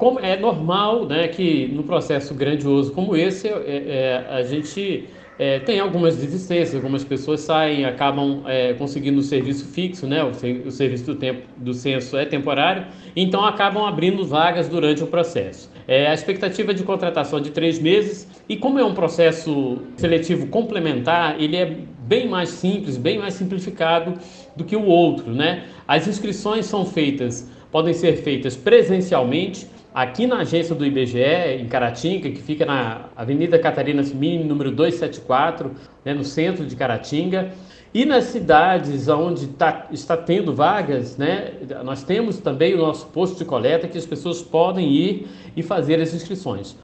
como é normal, né, que no processo grandioso como esse, a gente tem algumas desistências, algumas pessoas saem, acabam conseguindo o serviço fixo, né, o serviço do tempo do censo é temporário, então acabam abrindo vagas durante o processo. A expectativa de contratação é de 3 meses, e como é um processo seletivo complementar, ele é bem mais simples, bem mais simplificado do que o outro, né? As inscrições podem ser feitas presencialmente aqui na agência do IBGE, em Caratinga, que fica na Avenida Catarina Simini, número 274, né, no centro de Caratinga. E nas cidades onde está tendo vagas, né, nós temos também o nosso posto de coleta que as pessoas podem ir e fazer as inscrições.